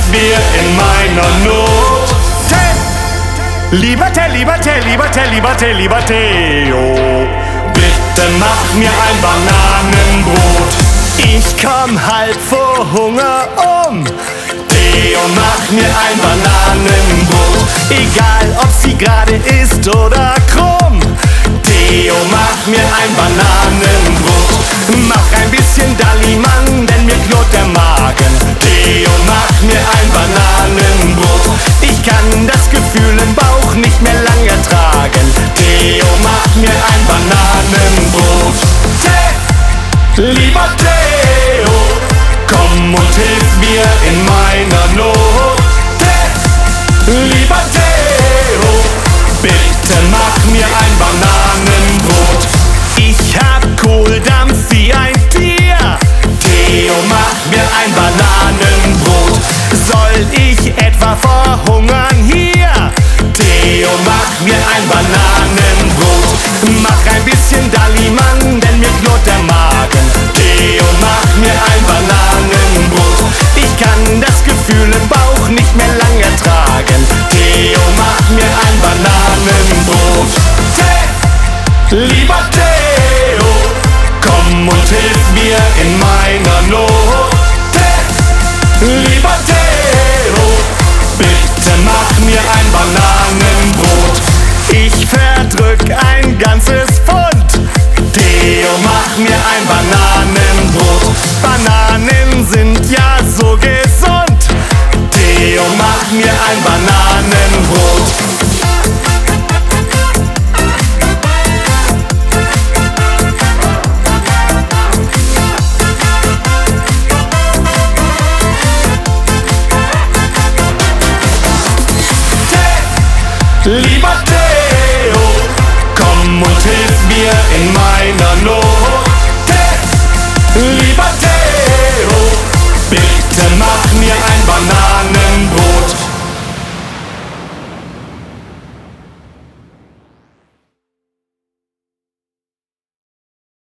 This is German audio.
mir in meiner Not. Lieber Theo, bitte mach mir ein Bananenbrot. Ich komm halb vor Hunger um. Theo, mach mir ein Bananenbrot. Egal, ob sie gerade ist oder krumm. Theo, mach mir ein Bananenbrot. Mach ein bisschen Dallimann, denn mir knurrt der Magen. Theo, mach mir ein Bananenbrot. Ich kann das Gefühl im Bauch nicht mehr lang ertragen. Theo, mach mir ein Bananenbrot. Lieber Theo, komm und hilf mir in meiner Not. Lieber Theo, bitte mach mir ein Bananenbrot. Ich hab Kohldampf wie ein Tier. Theo, mach mir ein Bananenbrot. Soll ich etwa verhungern hier? Theo, mach mir ein Bananenbrot. Mach ein bisschen Dallimann, denn mir knurrt der Magen. Theo, mach mir ein Bananenbrot. Ich kann das Gefühl im Bauch nicht mehr lang ertragen. Theo, mach mir ein Bananenbrot. Lieber Theo, komm und hilf mir in meiner Not. Lieber Theo, bitte mach mir ein Bananenbrot. Ich verdrück ein ganzes Pfund. Theo, mach mir ein Bananenbrot. Bananen sind ja so gesund. Theo, mach mir ein Bananenbrot. Lieber Theo, komm und hilf mir in meiner Not.